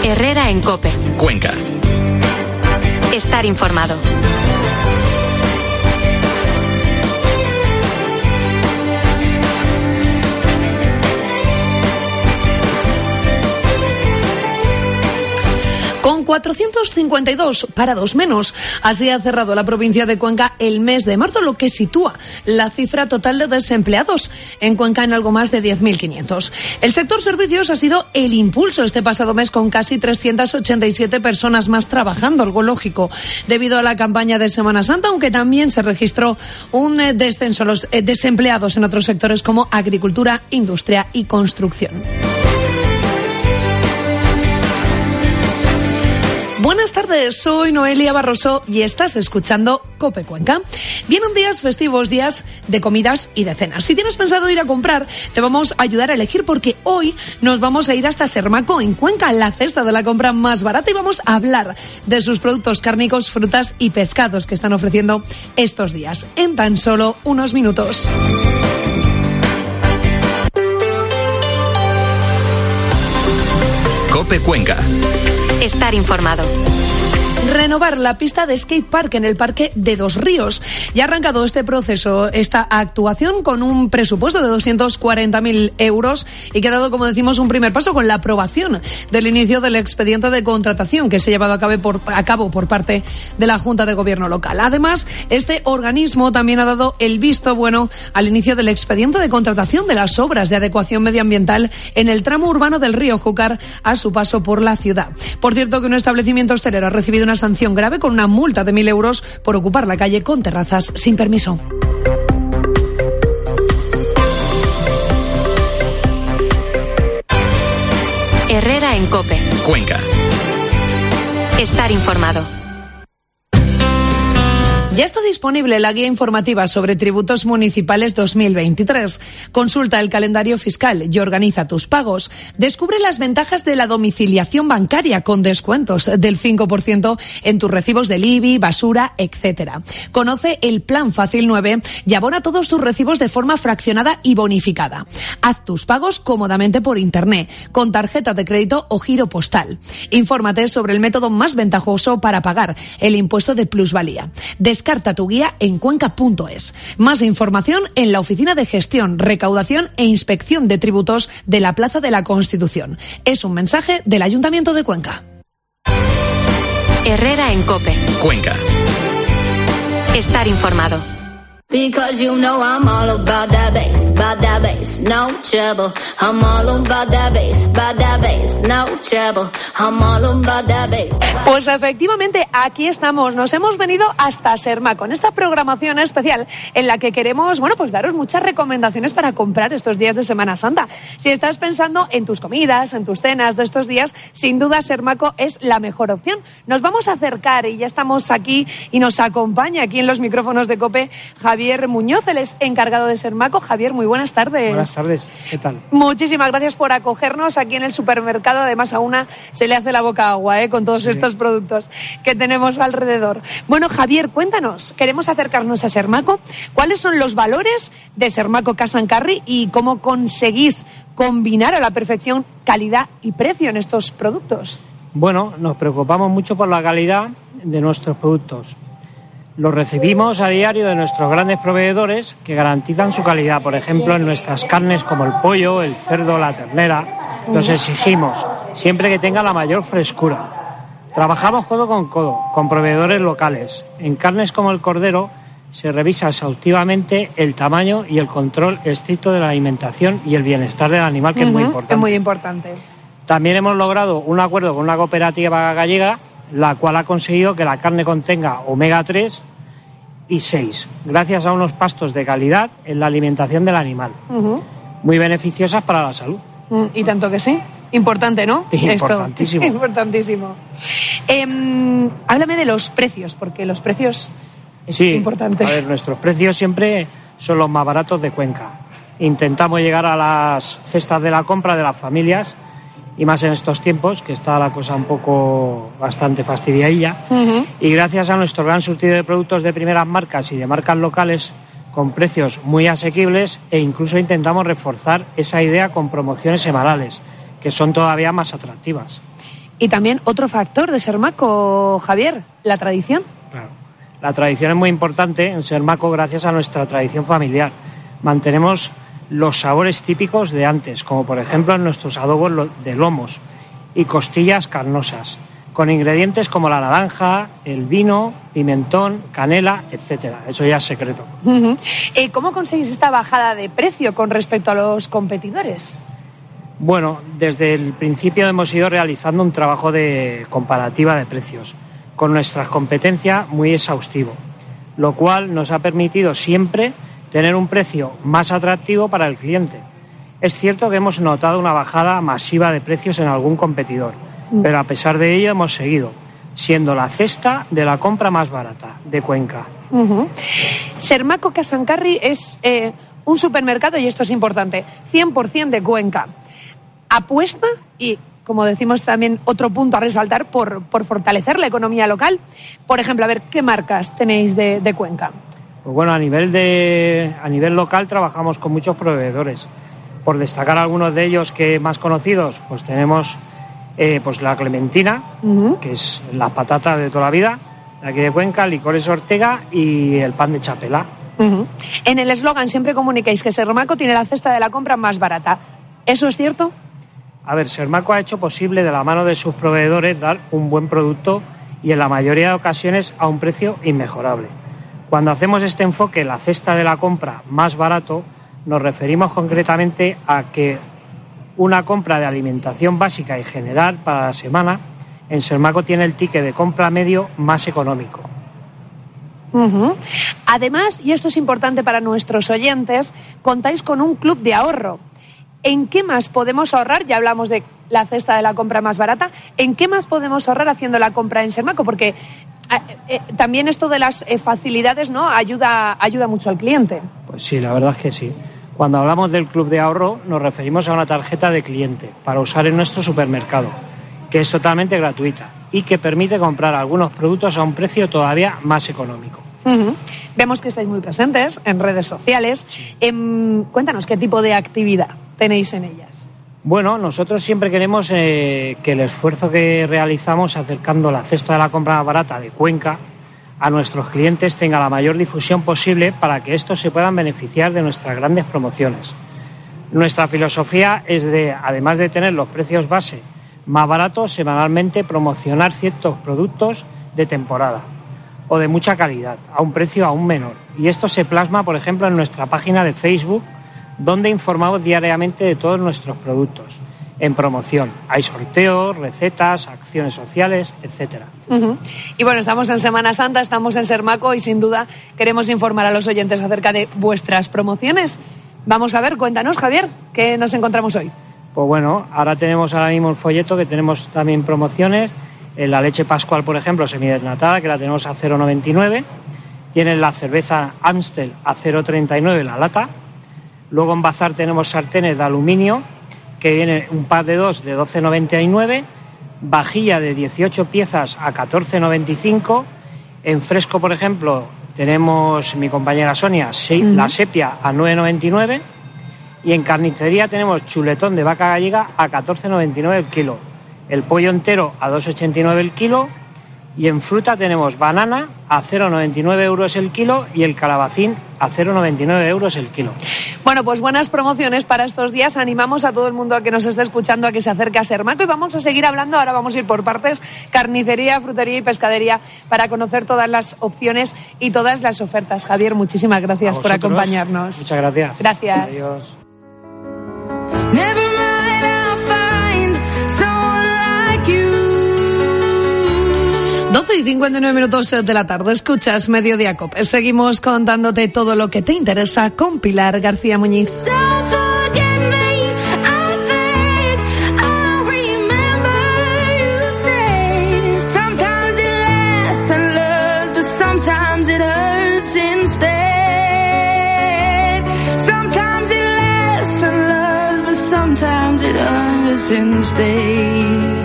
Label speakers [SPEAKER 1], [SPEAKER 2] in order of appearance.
[SPEAKER 1] Herrera en COPE.
[SPEAKER 2] Cuenca.
[SPEAKER 1] Estar informado.
[SPEAKER 3] Con 452 parados menos, así ha cerrado la provincia de Cuenca el mes de marzo, lo que sitúa la cifra total de desempleados en Cuenca en algo más de 10.500. El sector servicios ha sido el impulso este pasado mes, con casi 387 personas más trabajando, algo lógico, debido a la campaña de Semana Santa, aunque también se registró un descenso en los desempleados en otros sectores como agricultura, industria y construcción. Buenas tardes, soy Noelia Barroso y estás escuchando COPE Cuenca. Vienen días festivos, días de comidas y de cenas. Si tienes pensado ir a comprar, te vamos a ayudar a elegir, porque hoy nos vamos a ir hasta Sermaco, en Cuenca, la cesta de la compra más barata, y vamos a hablar de sus productos cárnicos, frutas y pescados que están ofreciendo estos días, en tan solo unos minutos.
[SPEAKER 2] COPE Cuenca.
[SPEAKER 1] Estar informado.
[SPEAKER 3] Renovar la pista de skatepark en el Parque de Dos Ríos. Ya ha arrancado este proceso, esta actuación, con un presupuesto de 240.000 euros y que ha dado, como decimos, un primer paso con la aprobación del inicio del expediente de contratación que se ha llevado a cabo por parte de la Junta de Gobierno local. Además, este organismo también ha dado el visto bueno al inicio del expediente de contratación de las obras de adecuación medioambiental en el tramo urbano del río Júcar a su paso por la ciudad. Por cierto, que un establecimiento hostelero ha recibido una sanción grave con una multa de 1.000 euros por ocupar la calle con terrazas sin permiso.
[SPEAKER 1] Herrera en COPE.
[SPEAKER 2] Cuenca.
[SPEAKER 1] Estar informado.
[SPEAKER 3] Ya está disponible la guía informativa sobre tributos municipales 2023. Consulta el calendario fiscal y organiza tus pagos. Descubre las ventajas de la domiciliación bancaria con descuentos del 5% en tus recibos del IBI, basura, etc. Conoce el Plan Fácil 9 y abona todos tus recibos de forma fraccionada y bonificada. Haz tus pagos cómodamente por Internet, con tarjeta de crédito o giro postal. Infórmate sobre el método más ventajoso para pagar el impuesto de plusvalía. Descarta tu guía en cuenca.es. Más información en la Oficina de Gestión, Recaudación e Inspección de Tributos de la Plaza de la Constitución. Es un mensaje del Ayuntamiento de Cuenca.
[SPEAKER 1] Herrera en COPE.
[SPEAKER 2] Cuenca.
[SPEAKER 1] Estar informado.
[SPEAKER 4] Because you know I'm all about that bass, no trouble. I'm all about that bass, no trouble. I'm all about that bass.
[SPEAKER 3] Pues efectivamente, aquí estamos. Nos hemos venido hasta Sermaco con esta programación especial en la que queremos, pues daros muchas recomendaciones para comprar estos días de Semana Santa. Si estás pensando en tus comidas, en tus cenas de estos días, sin duda Sermaco es la mejor opción. Nos vamos a acercar y ya estamos aquí y nos acompaña aquí en los micrófonos de COPE Javier Muñoz, él es encargado de Sermaco. Javier, muy buenas tardes.
[SPEAKER 5] Buenas tardes, ¿qué tal?
[SPEAKER 3] Muchísimas gracias por acogernos aquí en el supermercado. Además, a una se le hace la boca agua con todos estos productos que tenemos alrededor. Bueno, Javier, cuéntanos, queremos acercarnos a Sermaco. ¿Cuáles son los valores de Sermaco Cash and Carry y cómo conseguís combinar a la perfección calidad y precio en estos productos?
[SPEAKER 5] Bueno, nos preocupamos mucho por la calidad de nuestros productos. Los recibimos a diario de nuestros grandes proveedores que garantizan su calidad. Por ejemplo, en nuestras carnes como el pollo, el cerdo, la ternera, los exigimos, siempre que tenga la mayor frescura. Trabajamos codo con proveedores locales. En carnes como el cordero se revisa exhaustivamente el tamaño y el control estricto de la alimentación y el bienestar del animal, que es muy importante.
[SPEAKER 3] Es muy importante.
[SPEAKER 5] También hemos logrado un acuerdo con una cooperativa gallega, la cual ha conseguido que la carne contenga omega 3 y 6, gracias a unos pastos de calidad en la alimentación del animal, muy beneficiosas para la salud.
[SPEAKER 3] Y tanto que sí. Importante, ¿no?
[SPEAKER 5] Importantísimo.
[SPEAKER 3] Esto. Importantísimo. Háblame de los precios, porque los precios es importante.
[SPEAKER 5] A ver, nuestros precios siempre son los más baratos de Cuenca. Intentamos llegar a las cestas de la compra de las familias, y más en estos tiempos, que está la cosa un poco bastante fastidiadilla. Y gracias a nuestro gran surtido de productos de primeras marcas y de marcas locales, con precios muy asequibles, e incluso intentamos reforzar esa idea con promociones semanales, que son todavía más atractivas.
[SPEAKER 3] Y también otro factor de Sermaco, Javier, la tradición.
[SPEAKER 5] Claro. La tradición es muy importante en Sermaco gracias a nuestra tradición familiar. Mantenemos los sabores típicos de antes, como por ejemplo en nuestros adobos de lomos y costillas carnosas, con ingredientes como la naranja, el vino, pimentón, canela, etcétera. Eso ya es secreto.
[SPEAKER 3] Uh-huh. ¿Cómo conseguís esta bajada de precio con respecto a los competidores?
[SPEAKER 5] Bueno, desde el principio hemos ido realizando un trabajo de comparativa de precios con nuestra competencia muy exhaustivo, lo cual nos ha permitido siempre tener un precio más atractivo para el cliente. Es cierto que hemos notado una bajada masiva de precios en algún competidor, pero a pesar de ello hemos seguido siendo la cesta de la compra más barata de Cuenca.
[SPEAKER 3] Uh-huh. Sermaco Cash & Carry es un supermercado, y esto es importante, 100% de Cuenca. Apuesta y, como decimos también, otro punto a resaltar por fortalecer la economía local. Por ejemplo, a ver, ¿qué marcas tenéis de Cuenca?
[SPEAKER 5] Pues bueno, a nivel local trabajamos con muchos proveedores. Por destacar algunos de ellos que más conocidos, pues tenemos pues la Clementina, uh-huh, que es las patatas de toda la vida, de aquí de Cuenca, Licores Ortega y el pan de Chapela.
[SPEAKER 3] Uh-huh. En el eslogan siempre comunicáis que Sermaco tiene la cesta de la compra más barata. ¿Eso es cierto?
[SPEAKER 5] A ver, Sermaco ha hecho posible de la mano de sus proveedores dar un buen producto y en la mayoría de ocasiones a un precio inmejorable. Cuando hacemos este enfoque en la cesta de la compra más barato, nos referimos concretamente a que una compra de alimentación básica y general para la semana, en Sermaco tiene el ticket de compra medio más económico.
[SPEAKER 3] Uh-huh. Además, y esto es importante para nuestros oyentes, contáis con un club de ahorro. ¿En qué más podemos ahorrar? Ya hablamos de la cesta de la compra más barata. ¿En qué más podemos ahorrar haciendo la compra en Sermaco? Porque también esto de las facilidades, ¿no?, ayuda mucho al cliente.
[SPEAKER 5] Pues sí, la verdad es que sí. Cuando hablamos del club de ahorro nos referimos a una tarjeta de cliente para usar en nuestro supermercado, que es totalmente gratuita y que permite comprar algunos productos a un precio todavía más económico.
[SPEAKER 3] Uh-huh. Vemos que estáis muy presentes en redes sociales. Cuéntanos qué tipo de actividad tenéis en ellas.
[SPEAKER 5] Bueno, nosotros siempre queremos que el esfuerzo que realizamos acercando la cesta de la compra más barata de Cuenca a nuestros clientes tenga la mayor difusión posible para que estos se puedan beneficiar de nuestras grandes promociones. Nuestra filosofía es de, además de tener los precios base más baratos, semanalmente promocionar ciertos productos de temporada o de mucha calidad a un precio aún menor. Y esto se plasma, por ejemplo, en nuestra página de Facebook, donde informamos diariamente de todos nuestros productos en promoción. Hay sorteos, recetas, acciones sociales, etcétera.
[SPEAKER 3] Uh-huh. Y bueno, estamos en Semana Santa, estamos en Sermaco y sin duda queremos informar a los oyentes acerca de vuestras promociones. Vamos a ver, cuéntanos, Javier, ¿qué nos encontramos hoy?
[SPEAKER 5] Pues bueno, ahora tenemos mismo el folleto, que tenemos también promociones. En la leche Pascual, por ejemplo, semidesnatada, que la tenemos a 0,99. Tienen la cerveza Amstel a 0,39 la lata. Luego en Bazar tenemos sartenes de aluminio, que viene un par de dos de 12,99, vajilla de 18 piezas a 14,95. En Fresco, por ejemplo, tenemos mi compañera Sonia, la sepia a 9,99. Y en carnicería tenemos chuletón de vaca gallega a 14,99 el kilo. El pollo entero a 2,89 el kilo. Y en fruta tenemos banana a 0,99 euros el kilo y el calabacín a 0,99 euros el kilo.
[SPEAKER 3] Bueno, pues buenas promociones para estos días. Animamos a todo el mundo a que nos esté escuchando a que se acerque a Sermaco y vamos a seguir hablando. Ahora vamos a ir por partes, carnicería, frutería y pescadería, para conocer todas las opciones y todas las ofertas. Javier, muchísimas gracias por acompañarnos.
[SPEAKER 5] Muchas gracias.
[SPEAKER 3] Gracias.
[SPEAKER 5] Adiós.
[SPEAKER 3] 12:59 de la tarde, escuchas Mediodía COPE. Seguimos contándote todo lo que te interesa con Pilar García Muñiz.
[SPEAKER 2] Instead